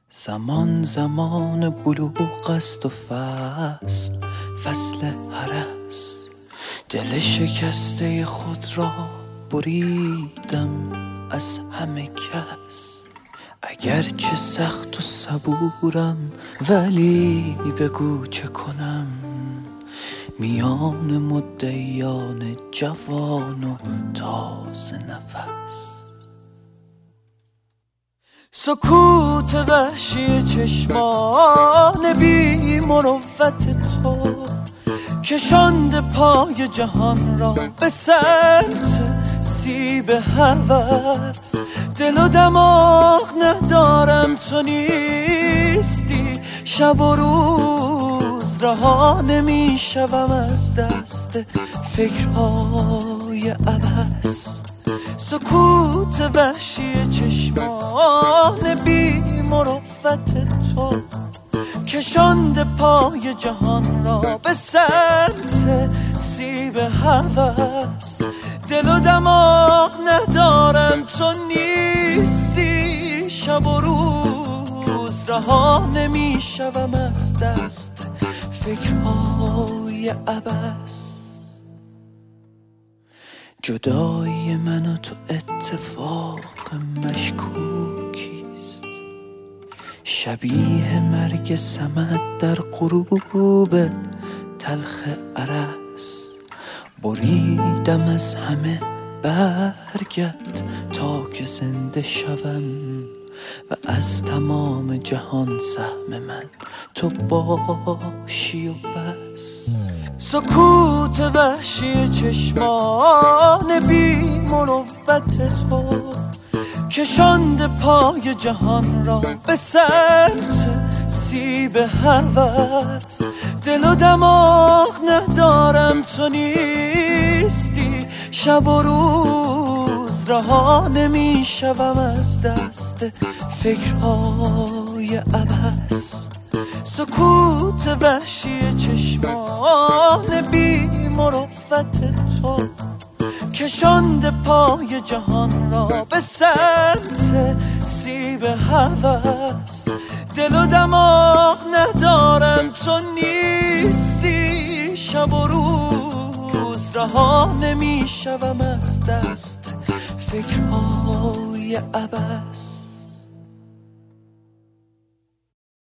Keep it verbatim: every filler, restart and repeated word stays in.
زمان زمان بلوغ است و فصل فصل هرس. دل شکسته خود را بریدم از همه کس. اگرچه سخت و صبورم ولی بگو چه کنم میان مدعیان جوان و تازه نفس. سکوت وحشی چشمان بی مروت تو کشانده پای جهان را به سمت سیب هوس. دل و دماغ ندارم تو نیستی، شب و روز رها نمی شوم از دست فکرهای عبث. سکوت وحشی چشمان بی مروت تو کشانده پای جهان را به سمت سیب هوس. دل و دماغ ندارم تو نیستی، شب و روز رها نمی شوم از دست فکرهای عبث. جدایی من و تو اتفاق مشکوکیست، شبیه مرگ صمد در غروب تلخ ارس. بریدم از همه برگت تا که زنده شوم و از تمام جهان سهم من تو باشی و بس. سکوت وحشی چشمان بی مروت تو کشانده پای جهان را به سمت سیب هوس. دل و دماغ ندارم تو نیستی، شب و روز رها نمی شوم از دست فکرهای عبث. سکوت وحشی چشمان بی مروت تو کشانده پای جهان را به سمت سیب هوس. دل و دماغ ندارم تو نیستی، شب و روز رها نمی شوم از دست فکرهای عبث.